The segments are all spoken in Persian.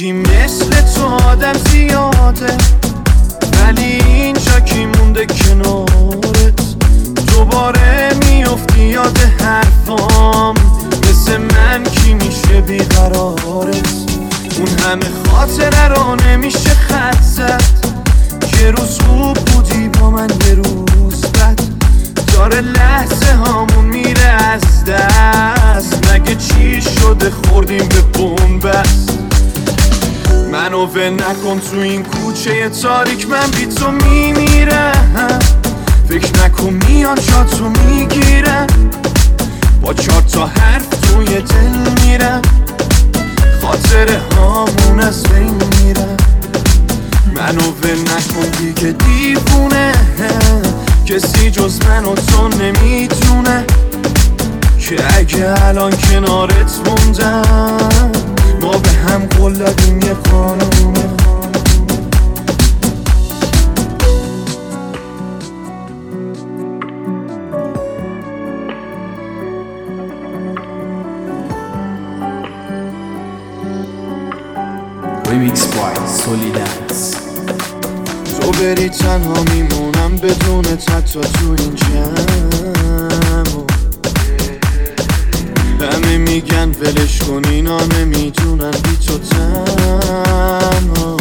میگی مثل تو آدم زیاده، ولی اینجا کی مونده کنارت؟ دوباره میافتی یاد حرفام، مثل من کی میشه بیقرارت؟ اون همه خاطره رو نمیشه خط زد، یه روز خوب بودی با من یه روز بد، داره لحظه هامون میره از دست. مگه چی شده خوردیم به بنبست؟ منو ول نکن تو این کوچه تاریک، من بی تو میمیرم. فکر نکن میان جا تو میگیرم، با 4 تا حرف توی دل میرم، خاطره هامون از بین میرم. منو ول نکن دیگه دیوونه، کسی جز من و تو نمیتونه که اگه الان کنارت موندم ما به هم قول دادیم یه قانونه. Remix by Solidance. تو بری تنها میمونم بدون حتی تو این جمع، همه میگن ولش کن اینا نمیدونن بی تو تنها.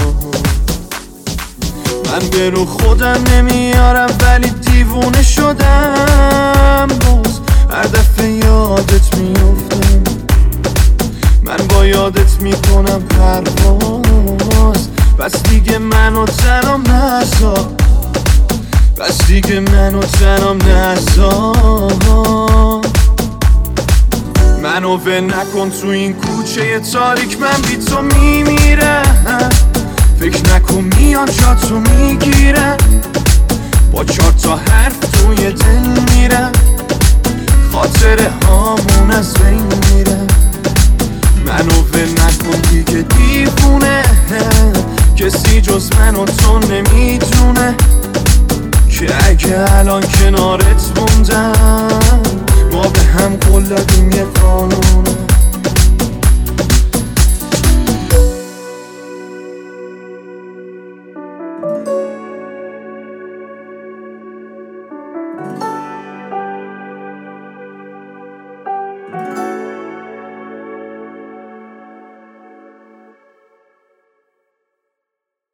من به رو خودم نمیارم ولی دیوونه شدم، باز هر دفعه یادت میفتم. من با یادت میکنم پرواز، بس دیگه منو تنم نذار، بس دیگه منو تنم نذار. منو ول نکن تو این کوچه تاریک، من بی تو میمیرم. فکر نکن میان جا تو میگیرم، با 4 تا حرف توی دل میرم، خاطره هامون از بین میرم. منو ول نکن دیگه دیوونه، کسی جز من و تو نمیدونه که اگه الان کنارت موندم ما به هم قول دادیم یه قانون.